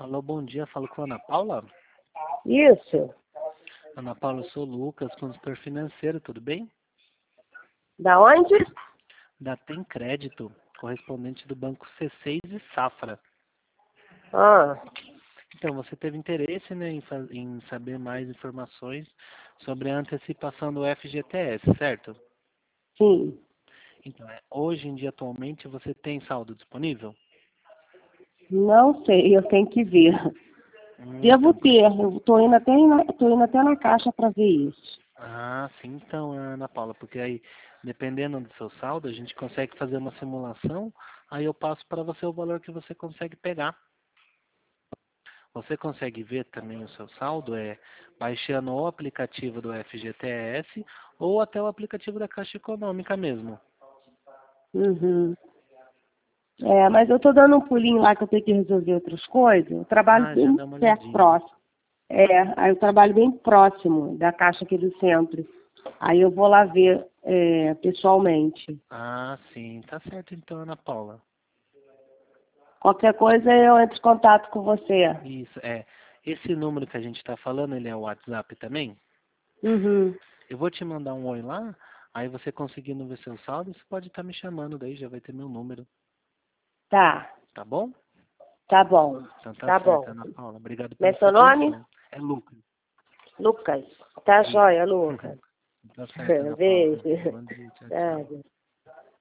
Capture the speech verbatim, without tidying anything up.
Alô, bom dia. Falo com a Ana Paula. Isso. Ana Paula, eu sou o Lucas, consultor financeiro, tudo bem? Da onde? Da Tem Crédito, correspondente do Banco C seis e Safra. Ah, Então, você teve interesse, né, em, fa- em saber mais informações sobre a antecipação do F G T S, certo? sim. Então, é, hoje em dia, atualmente, você tem saldo disponível? Não sei, eu tenho que ver. Hum, Devo então, por- ter. Eu tô indo até, na- tô indo até na caixa para ver isso. Ah, sim, então, Ana Paula, porque aí, dependendo do seu saldo, a gente consegue fazer uma simulação, aí eu passo para você o valor que você consegue pegar. Você consegue ver também o seu saldo é baixando o aplicativo do F G T S ou até o aplicativo da Caixa Econômica mesmo. Uhum. É, mas eu tô dando um pulinho lá que eu tenho que resolver outras coisas. Eu trabalho Ah, já bem dá uma perto, olhadinha. próximo. É, aí eu trabalho bem próximo da caixa aqui do centro. Aí eu vou lá ver é, pessoalmente. Ah, sim, tá certo então, Ana Paula. Qualquer coisa eu entro em contato com você. Isso, é. Esse número que a gente está falando, ele é o WhatsApp também? Uhum. Eu vou te mandar um oi lá, aí você conseguindo ver seu saldo, você pode estar me chamando daí, já vai ter meu número, Tá, tá bom? tá bom. Então tá Tá certo, bom. Ana Paula. Obrigado Como é pela sua seu nome? atenção. É Lucas. Lucas. Tá Isso. joia, Lucas. Tá certo, Ana Paula. Beijo. Bom dia, tchau, tchau. Nada.